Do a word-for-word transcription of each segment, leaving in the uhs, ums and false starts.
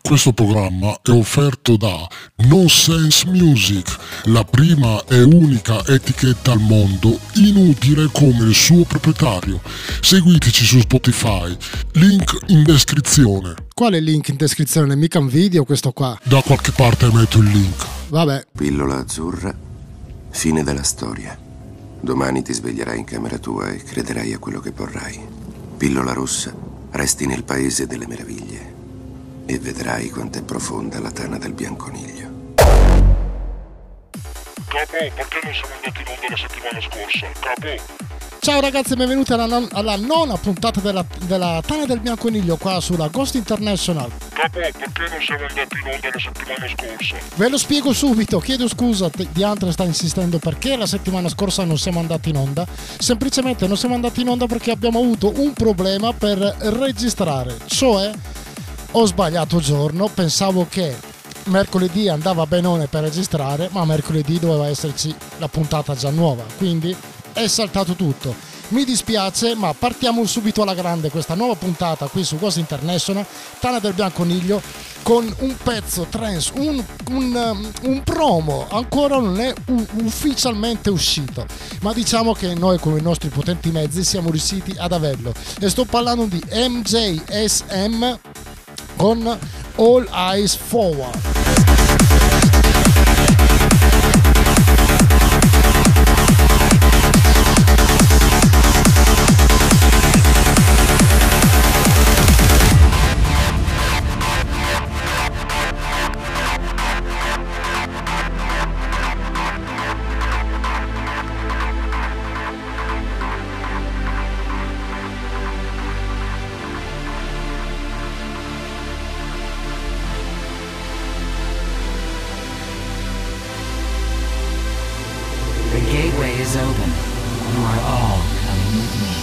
Questo programma è offerto da Nonsense Music, la prima e unica etichetta al mondo inutile come il suo proprietario. Seguiteci su Spotify, link in descrizione. Quale link in descrizione? Mica un video questo qua. Da qualche parte metto il link. Vabbè. Pillola azzurra, fine della storia. Domani ti sveglierai in camera tua e crederai a quello che vorrai. Pillola rossa, resti nel paese delle meraviglie e vedrai quanto è profonda la tana del bianconiglio. Capo, perché non siamo andati in onda la settimana scorsa? Capo? Ciao ragazzi e benvenuti alla, non- alla nona puntata della, della Tana del Bianconiglio qua sulla Ghost International. Capo, perché non siamo andati in onda la settimana scorsa? Ve lo spiego subito, chiedo scusa, t- Diantre sta insistendo perché la settimana scorsa non siamo andati in onda. Semplicemente non siamo andati in onda perché abbiamo avuto un problema per registrare, cioè ho sbagliato giorno, pensavo che mercoledì andava benone per registrare, ma mercoledì doveva esserci la puntata già nuova, quindi è saltato tutto. Mi dispiace, ma partiamo subito alla grande questa nuova puntata qui su Ghost International, Tana del Bianconiglio, con un pezzo trance, un, un, um, un promo, ancora non è u- ufficialmente uscito, ma diciamo che noi con i nostri potenti mezzi siamo riusciti ad averlo, e sto parlando di M J S M con All Eyes Forward. The gateway is open. You are all coming with me.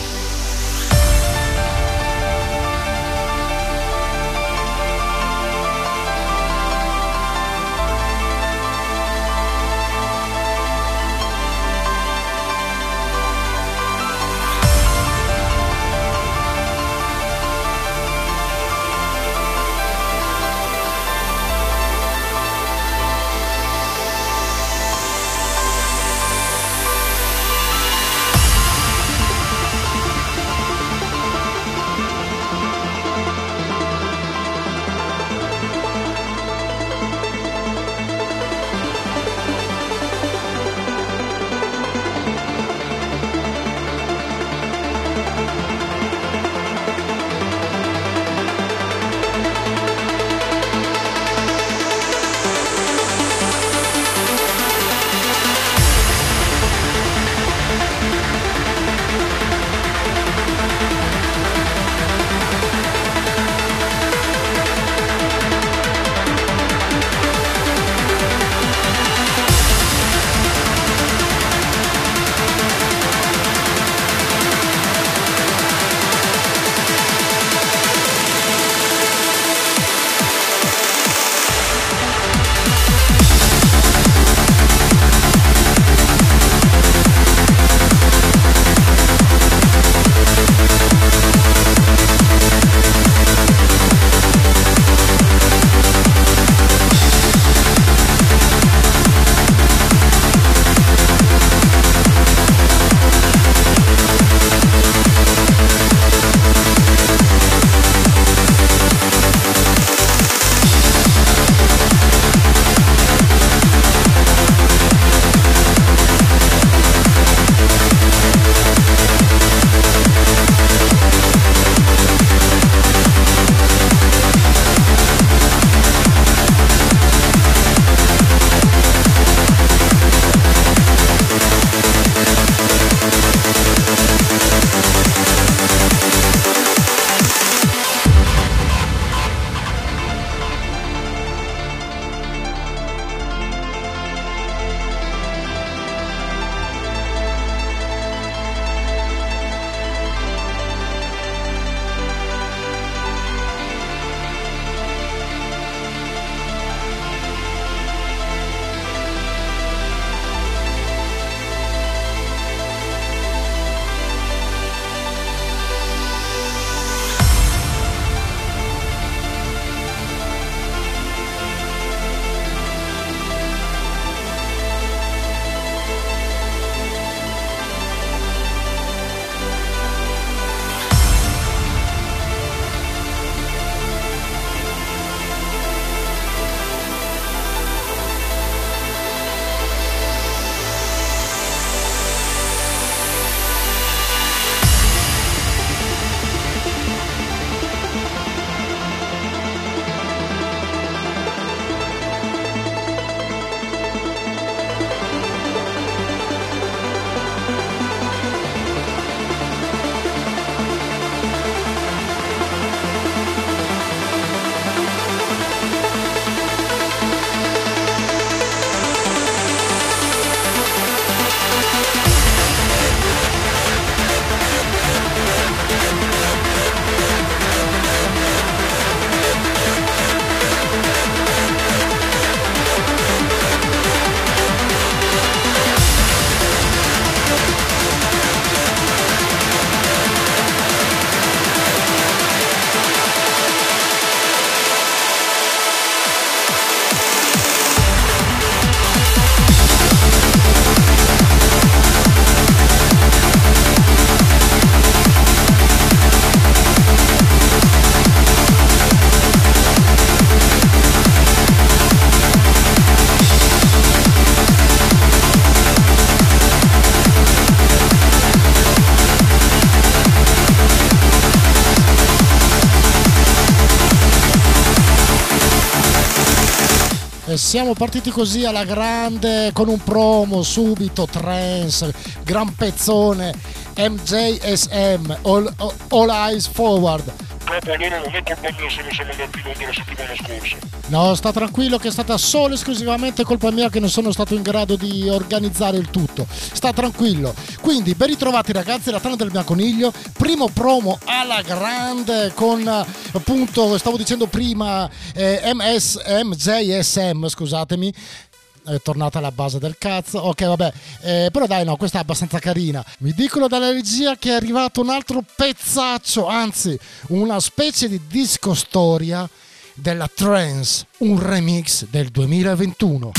E siamo partiti così alla grande con un promo subito, trance, gran pezzone, M J S M, All, all Eyes Forward. Capo, allora non è colpa mia se non siamo andati in onda la settimana scorsa. No, sta tranquillo che è stata solo e esclusivamente colpa mia che non sono stato in grado di organizzare il tutto. Sta tranquillo. Quindi ben ritrovati ragazzi, la Tana del Bianconiglio, primo promo alla grande con appunto, stavo dicendo prima, eh, M S, M J S M, scusatemi. È tornata alla base del cazzo. Ok, vabbè, eh, però dai, no, questa è abbastanza carina. Mi dicono dalla regia che è arrivato un altro pezzaccio, anzi una specie di disco storia della trance, un remix del duemilaventuno.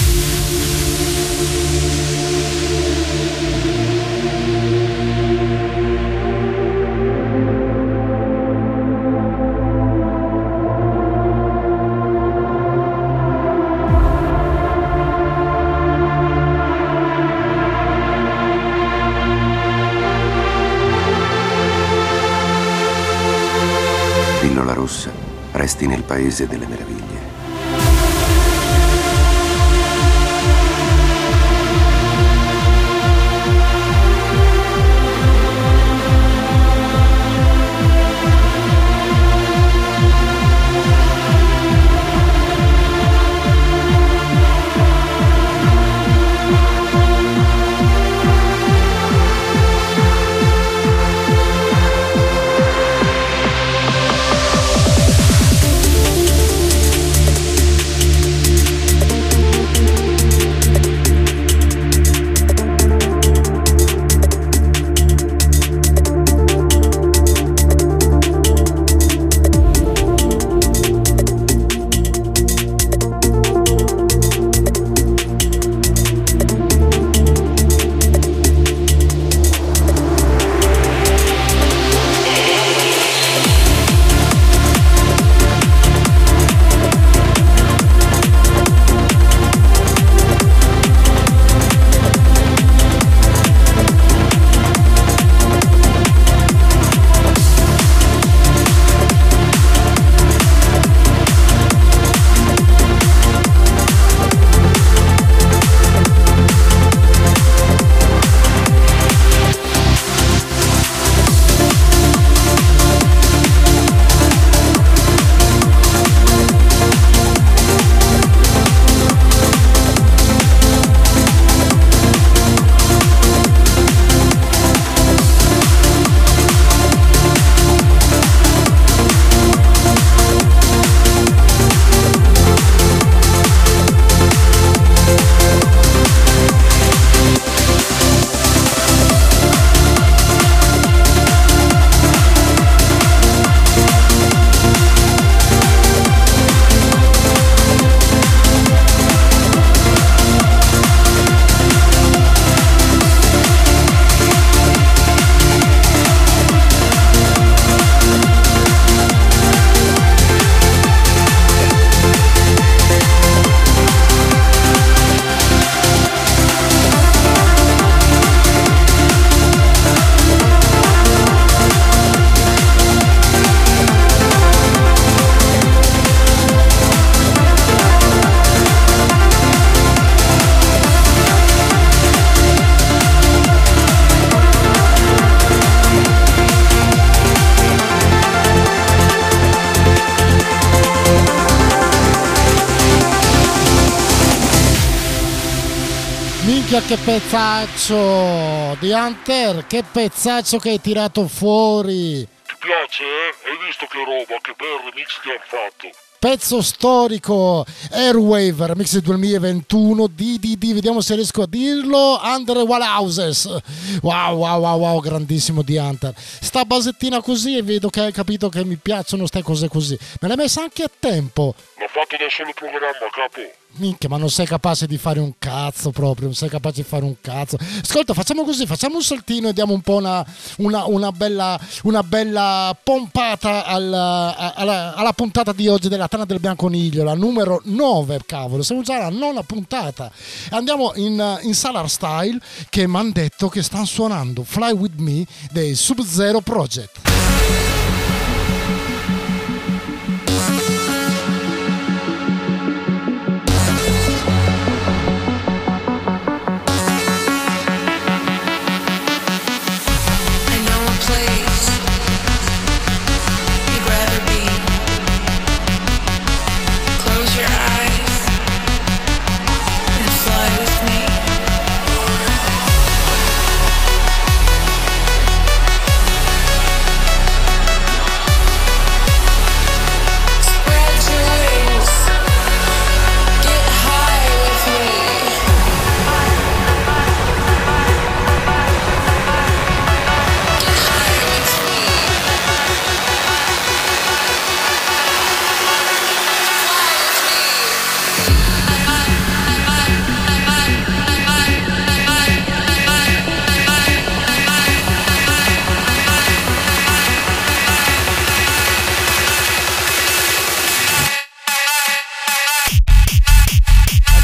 Pillola rossa, resti nel paese delle meraviglie. Minchia che pezzaccio di Hunter, che pezzaccio che hai tirato fuori. Ti piace, eh? Hai visto che roba, che bel remix che hanno fatto. Pezzo storico, Airwave, remix del duemilaventuno, D D D, vediamo se riesco a dirlo, Under Wallhouses. Wow, wow, wow, wow, grandissimo di Hunter. Sta basettina così e vedo che hai capito che mi piacciono ste cose così. Me l'hai messa anche a tempo. L'ho fatto da solo programma, capo. Minchia, ma non sei capace di fare un cazzo proprio, non sei capace di fare un cazzo. Ascolta, facciamo così, facciamo un saltino e diamo un po' una, una, una, bella, una bella pompata alla, alla, alla puntata di oggi della Tana del Bianconiglio, la numero nove, cavolo, siamo già alla nona puntata. Andiamo in, in sala Style, che mi hanno detto che stanno suonando Fly With Me dei Sub-Zero Project.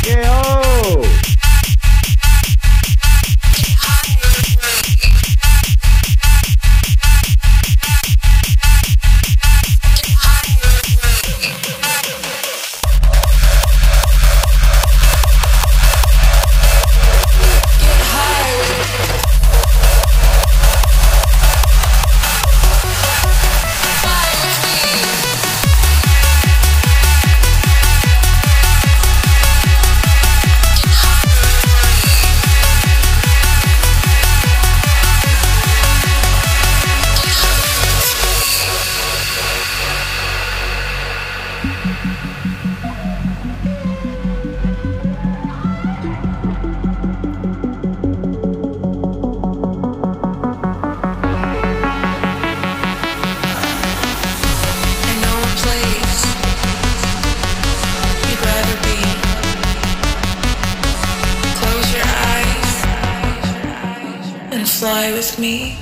Fly with me.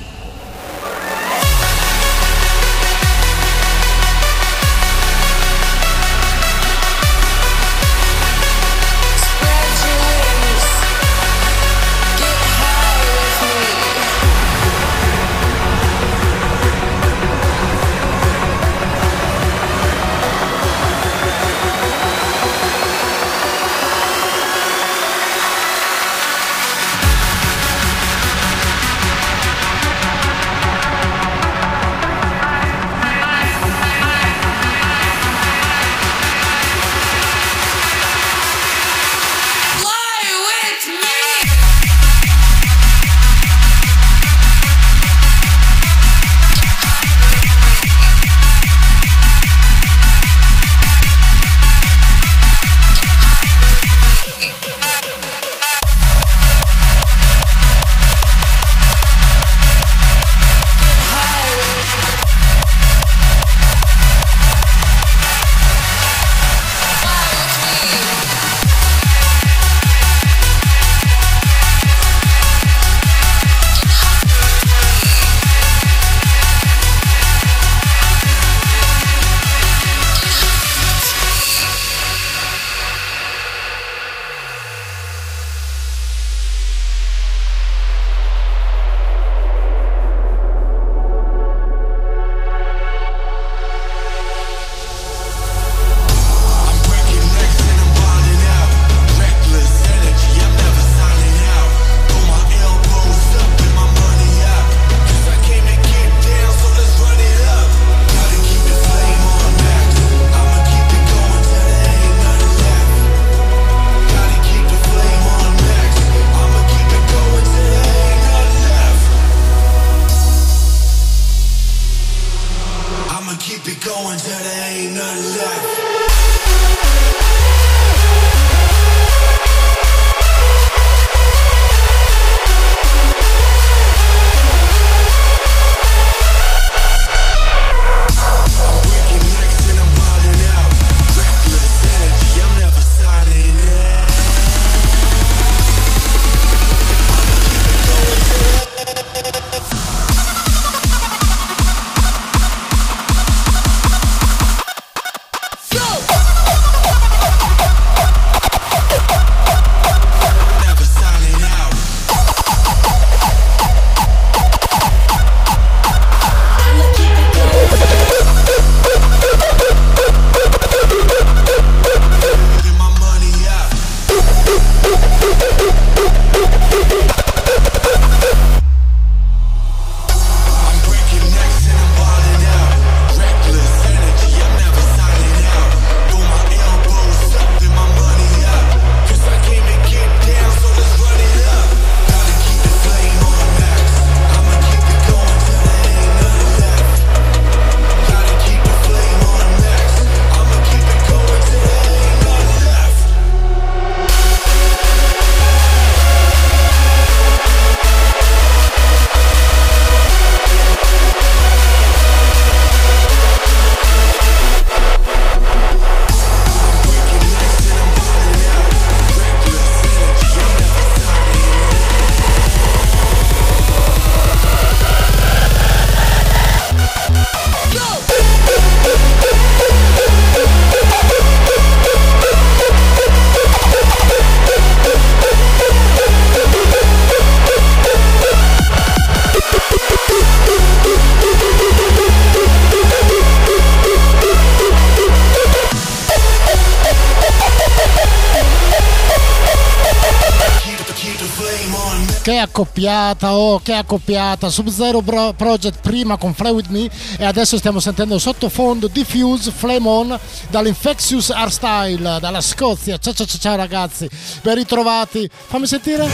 Che accoppiata, oh, che accoppiata. Sub-Zero Bro- Project prima con Fly With Me e adesso stiamo sentendo sottofondo Diffuse Flame On dall'Infectious Hardstyle dalla Scozia. Ciao ciao ciao, ciao ragazzi, ben ritrovati. Fammi sentire.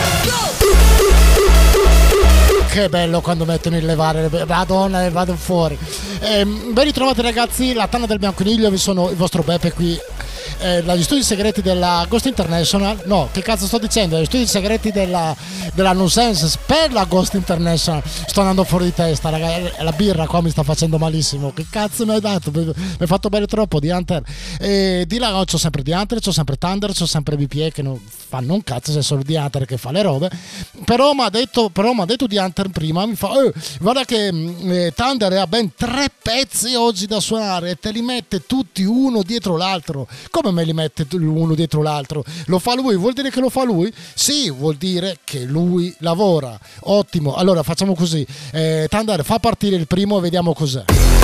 Che bello quando mettono il levare, madonna, vado fuori. Eh, ben ritrovati ragazzi, la Tana del Bianconiglio, vi sono il vostro Beppe qui. Eh, dagli studi segreti della Ghost International, no, che cazzo sto dicendo? Dagli studi segreti della, della Nonsense per la Ghost International. Sto andando fuori di testa, ragazzi. La birra qua mi sta facendo malissimo. Che cazzo mi hai dato? Mi hai fatto bere troppo di Hunter. E di là c'ho sempre di Hunter, c'ho sempre Thunder, c'ho sempre B P E che non fanno un cazzo, se è solo di Hunter che fa le robe. Però mi ha detto, però mi ha detto di Hunter prima, mi fa, eh, guarda che eh, Thunder ha ben tre pezzi oggi da suonare e te li mette tutti uno dietro l'altro. Come me li mette uno dietro l'altro? Lo fa lui? Vuol dire che lo fa lui? Sì, vuol dire che lui lavora. Ottimo. Allora facciamo così. Eh, Thunder, fa partire il primo e vediamo cos'è.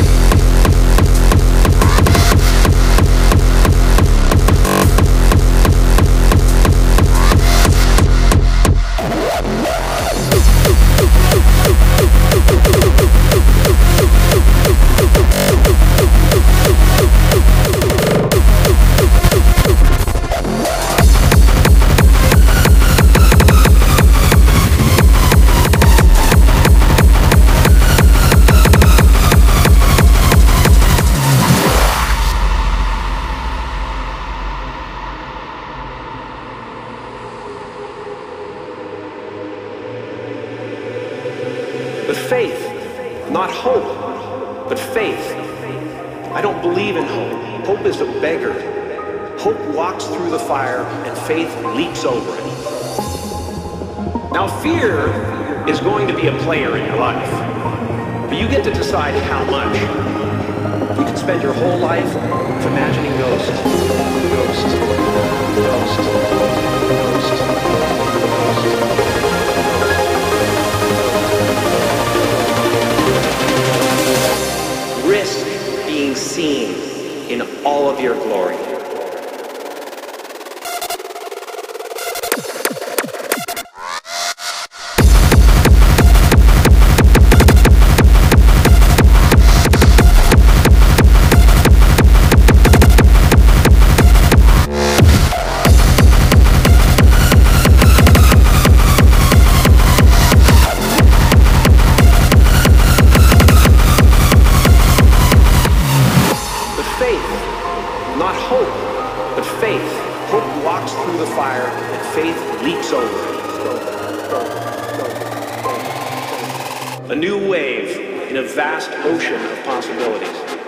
But faith, not hope, but faith. I don't believe in hope. Hope is a beggar. Hope walks through the fire and faith leaps over it. Now fear is going to be a player in your life, but you get to decide how much. You can spend your whole life imagining ghosts, ghosts, ghosts, ghosts, ghosts. Risk being seen in all of your glory. A new wave in a vast ocean of possibilities.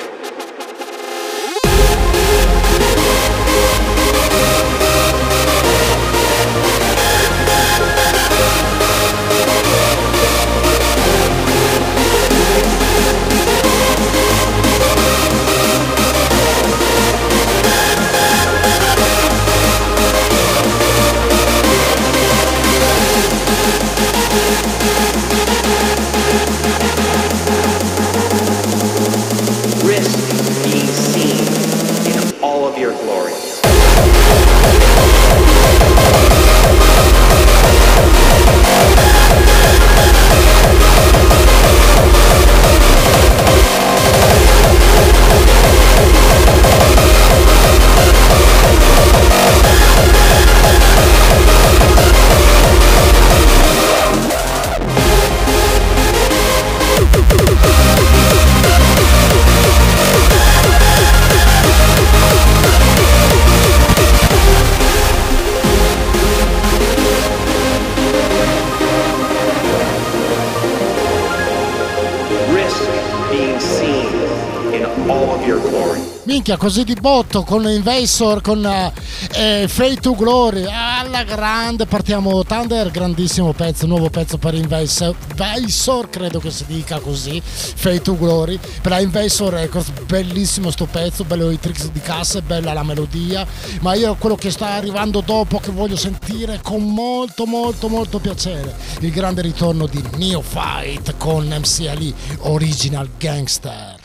Minchia, così di botto con Invasor, con eh, Fade to Glory alla grande. Partiamo. Thunder, grandissimo pezzo, nuovo pezzo per Invasor, Invasor credo che si dica così, Fade to Glory per la Invasor Records. Bellissimo sto pezzo, bello i tricks di cassa, bella la melodia, ma io quello che sta arrivando dopo che voglio sentire con molto molto molto piacere, il grande ritorno di Neophyte con M C L E Original Gangster.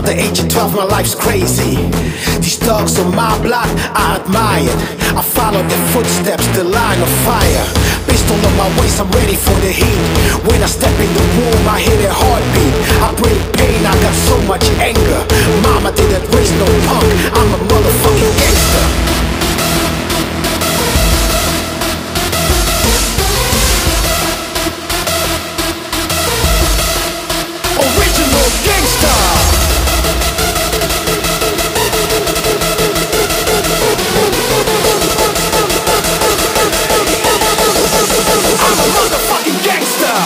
About the age of twelve, my life's crazy. These thugs on my block, I admire. I follow their footsteps, the line of fire. Pistol on my waist, I'm ready for the heat. When I step in the room, I hear their heartbeat. I bring pain, I got so much anger. Mama didn't raise no punk, I'm a motherfucking gangster. Original gangster. I'm a motherfucking gangster.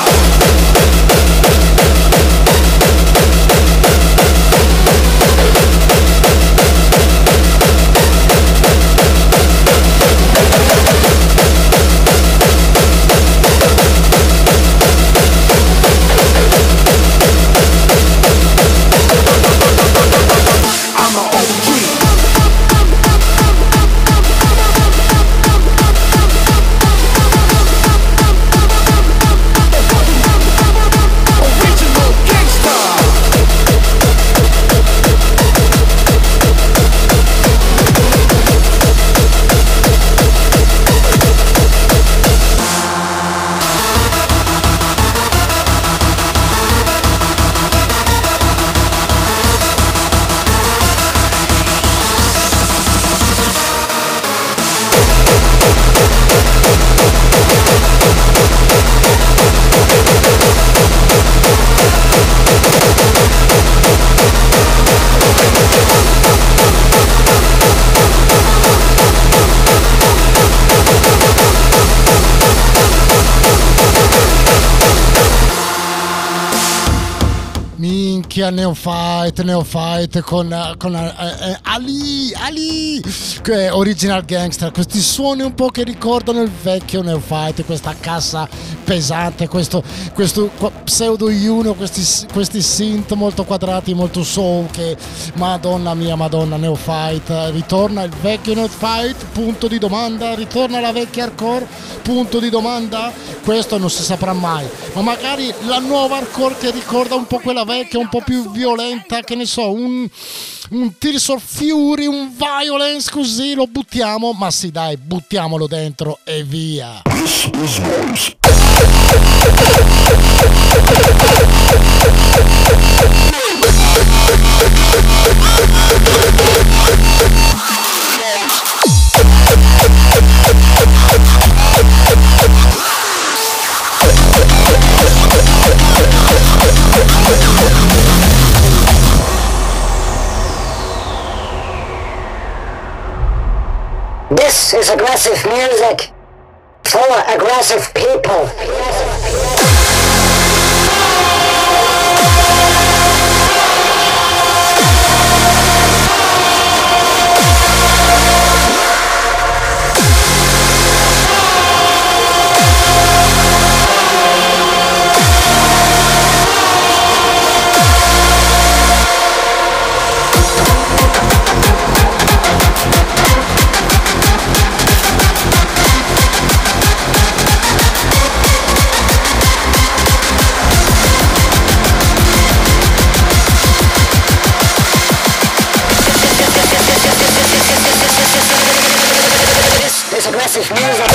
Neophyte, Neophyte con, con eh, eh, Ali, Ali, che Original Gangster, questi suoni un po' che ricordano il vecchio Neophyte, questa cassa pesante, questo, questo pseudo uno, questi, questi synth molto quadrati, molto soul, che madonna mia, madonna, Neophyte, ritorna il vecchio Neophyte, punto di domanda, ritorna la vecchia hardcore, punto di domanda, questo non si saprà mai, ma magari la nuova hardcore che ricorda un po' quella vecchia, un po' più violenta, che ne so, un, un Tears of Fury, un Violence, così lo buttiamo, ma sì dai, buttiamolo dentro e via. This is aggressive music for aggressive people. Aggressive music.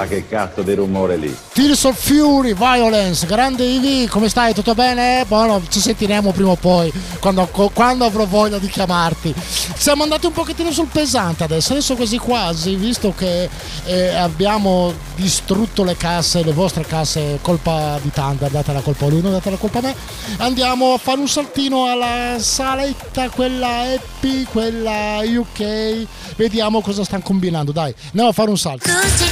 Ma che cazzo di rumore lì? Tears of Fury, Violence, grande Ivi, come stai? Tutto bene? Buono, ci sentiremo prima o poi, quando, quando avrò voglia di chiamarti. Siamo andati un pochettino sul pesante adesso, adesso quasi quasi, visto che eh, abbiamo distrutto le casse, le vostre casse, colpa di Thunder, date la colpa a lui, non date la colpa a me. Andiamo a fare un saltino alla saletta, quella Happy, quella U K, vediamo cosa stanno combinando, dai, andiamo a fare un salto.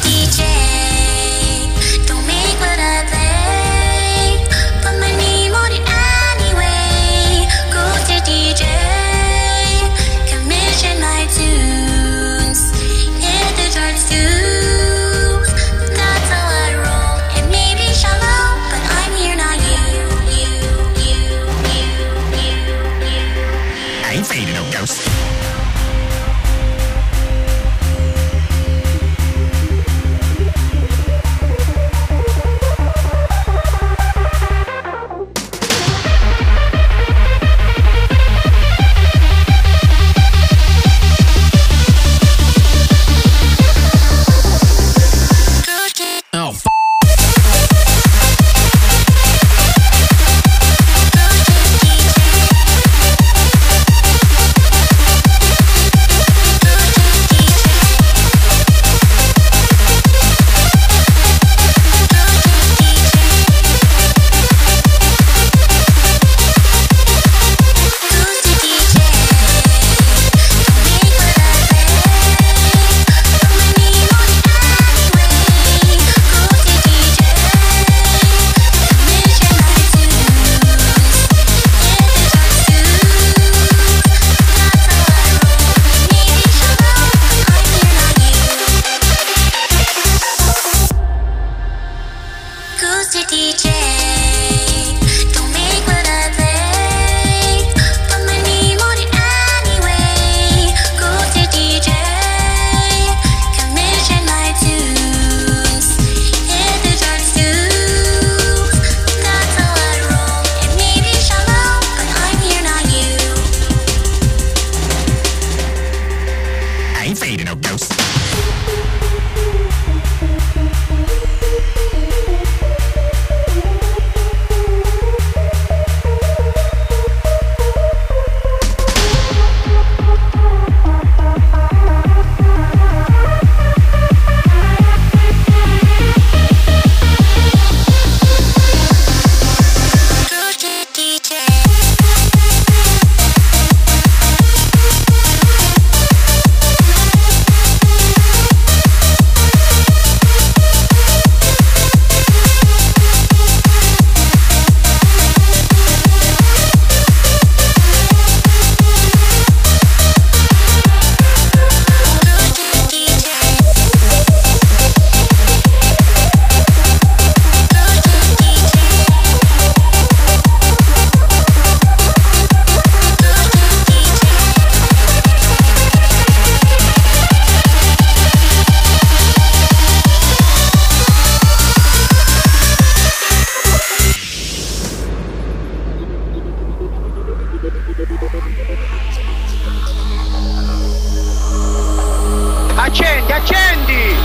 Accendi, accendi!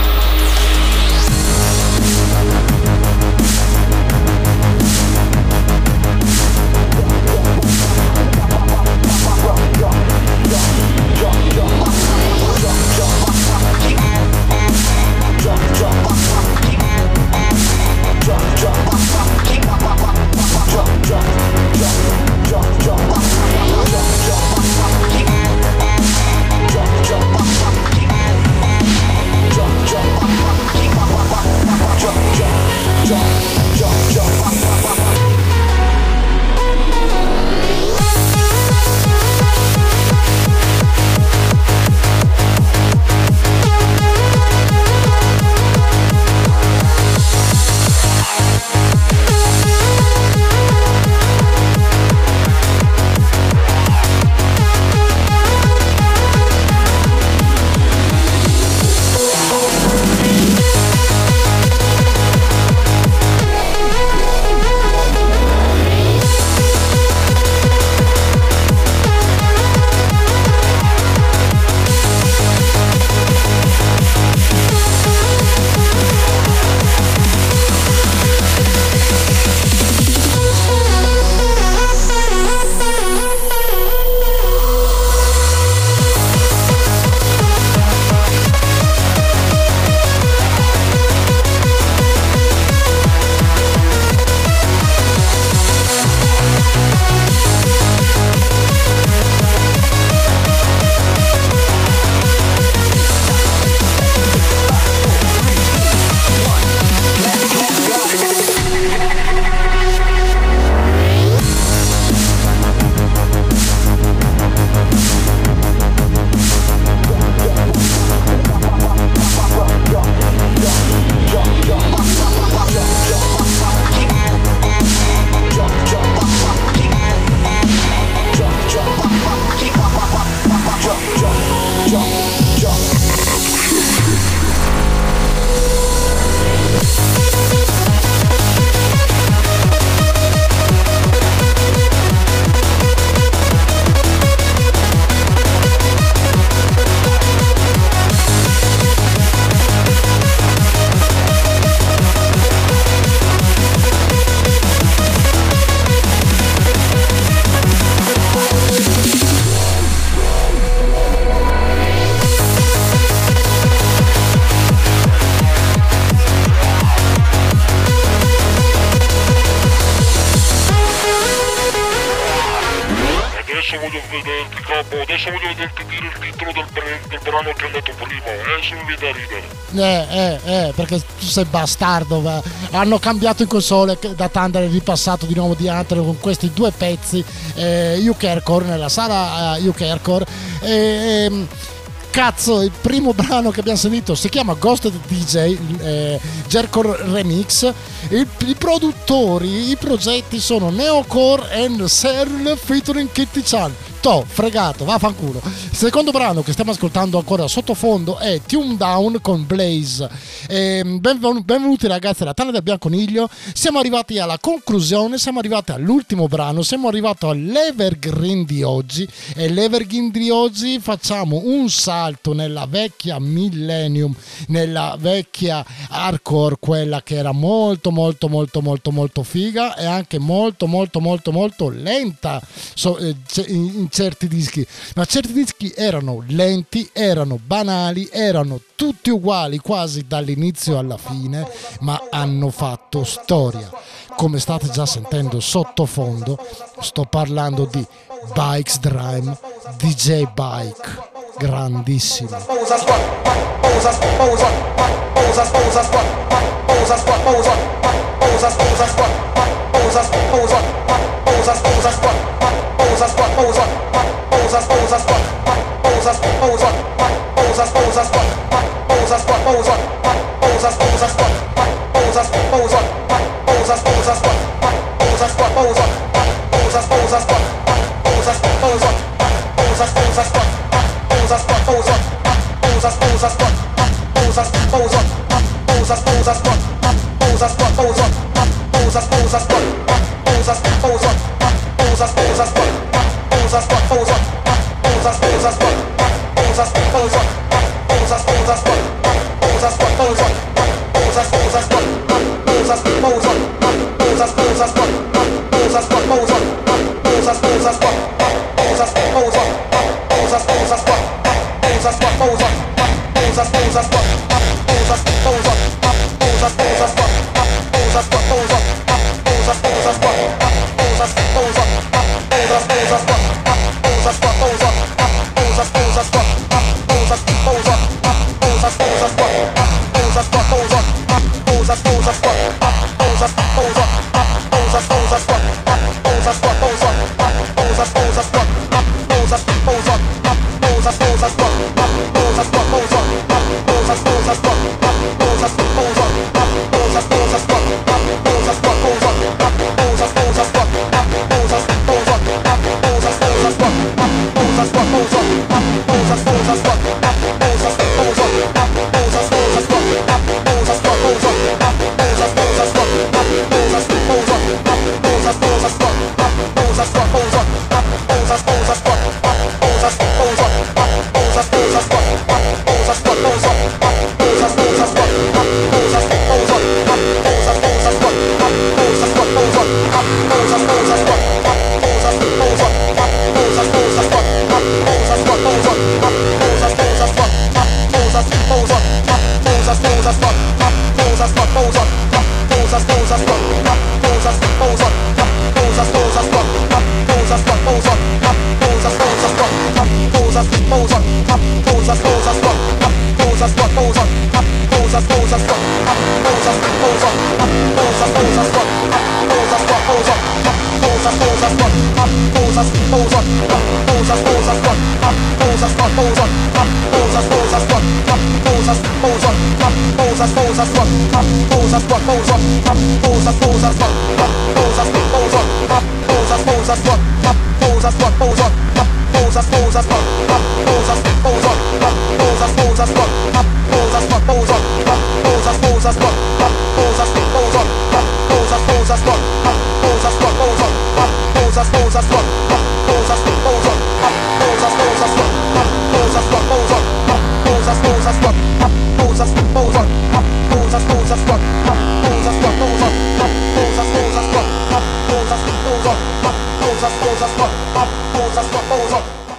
voglio vederti, capo, adesso voglio vederti dire il titolo del, pre- del brano che ho detto prima, eh, sono lì da ridere. Eh, eh, eh, perché tu sei bastardo, va. Hanno cambiato in console da Thunder, ripassato di nuovo di Hunter con questi due pezzi, eh, U K Hardcore, nella sala uh, U K Hardcore, e... Eh, cazzo, il primo brano che abbiamo sentito si chiama Ghost D J, eh, Jerkor Remix. Il, i produttori, i progetti sono Neocore and Serl featuring Kitty Chan. To, fregato, vaffanculo. Il secondo brano che stiamo ascoltando ancora sottofondo è Tune Down con Blaze. Eh, benven- benvenuti ragazzi alla Tana del Bianconiglio. Siamo arrivati alla conclusione, siamo arrivati all'ultimo brano, siamo arrivati all'Evergreen di oggi. E l'Evergreen di oggi facciamo un salto nella vecchia Millennium, nella vecchia hardcore, quella che era molto molto molto molto molto figa e anche molto molto molto molto lenta so, eh, in certi dischi, ma certi dischi erano lenti, erano banali, erano tutti uguali quasi dall'inizio alla fine, ma hanno fatto storia. Come state già sentendo sottofondo, sto parlando di Bikes Dream, D J Bike, grandissimo.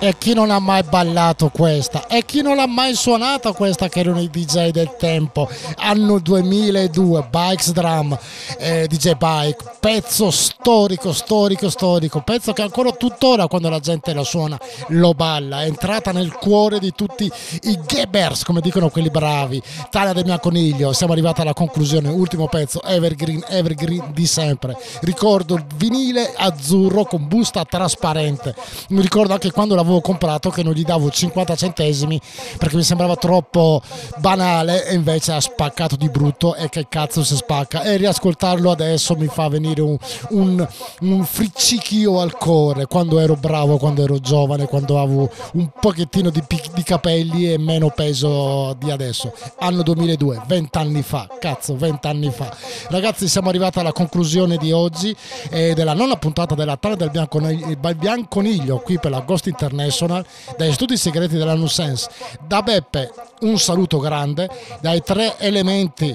E chi non ha mai ballato questa? E chi non l'ha mai suonata questa, che erano i D J del tempo? Anno duemiladue, Bikes Drum, eh, D J Bike, pezzo storico, storico, storico, pezzo che ancora tuttora quando la gente lo suona lo balla, è entrata nel cuore di tutti i gabbers, come dicono quelli bravi. Taglia del mio coniglio, siamo arrivati alla conclusione, ultimo pezzo, evergreen, evergreen di sempre. Ricordo il vinile azzurro con busta trasparente, mi ricordo anche quando l'avevo comprato che non gli davo cinquanta centesimi perché mi sembrava troppo banale e invece ha spaccato di brutto, e che cazzo si spacca, e riascoltarlo adesso mi fa venire un, un, un friccichio al cuore, quando ero bravo, quando ero giovane, quando avevo un pochettino di, di capelli e meno peso di adesso. Anno duemiladue, vent'anni fa, cazzo, vent'anni fa. Ragazzi, siamo arrivati alla conclusione di oggi e della nona puntata della Tana del Bianconiglio, Bianconiglio qui per la Ghost International, dai studi segreti della Nusense. Da Beppe un saluto grande, dai tre elementi.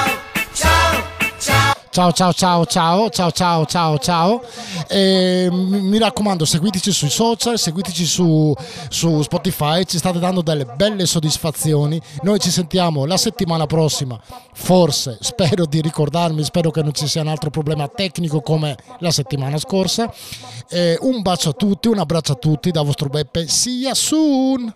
Ciao ciao ciao ciao ciao ciao ciao ciao e mi raccomando, seguiteci sui social, seguiteci su, su Spotify, ci state dando delle belle soddisfazioni. Noi ci sentiamo la settimana prossima, forse, spero di ricordarmi, spero che non ci sia un altro problema tecnico come la settimana scorsa. E un bacio a tutti, un abbraccio a tutti da vostro Beppe, see ya soon.